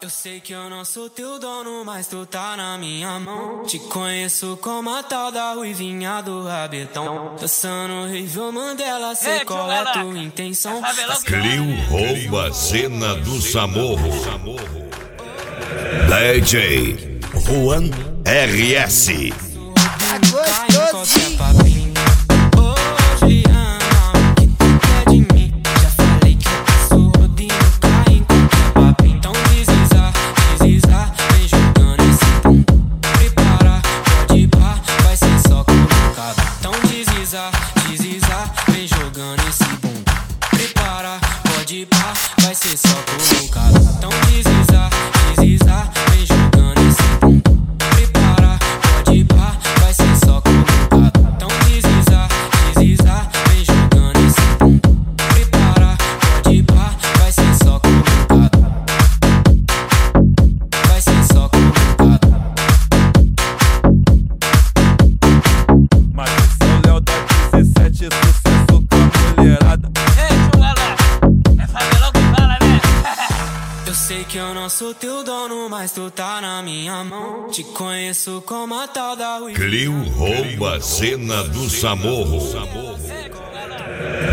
Eu sei que eu não sou teu dono, mas tu tá na minha mão. Te conheço como a tal da ruivinha do rabetão. Dançando Rivio Mandela, sei qual é tua intenção. Clio rouba a cena do Zamorro. DJ Juan RS. Deslizar, vem jogando esse bum. Prepara, pode ir pá, vai ser só colocado. Então deslizar, vem jogando esse bum. Prepara, pode ir pá, vai ser só colocado. Então deslizar, vem jogando esse bum. Prepara, pode ir pá, vai ser só colocado. Vai ser só colocado. Mas esse é o Léo da 17, sucesso com a mulherada. É favelão que fala, né? Eu sei que eu não sou teu dono, mas tu tá na minha mão. Te conheço como a tal da ruivinha. Clio rouba a cena do Zamorro.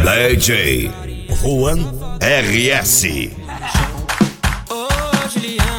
DJ Juan RS. Ô, Juliana.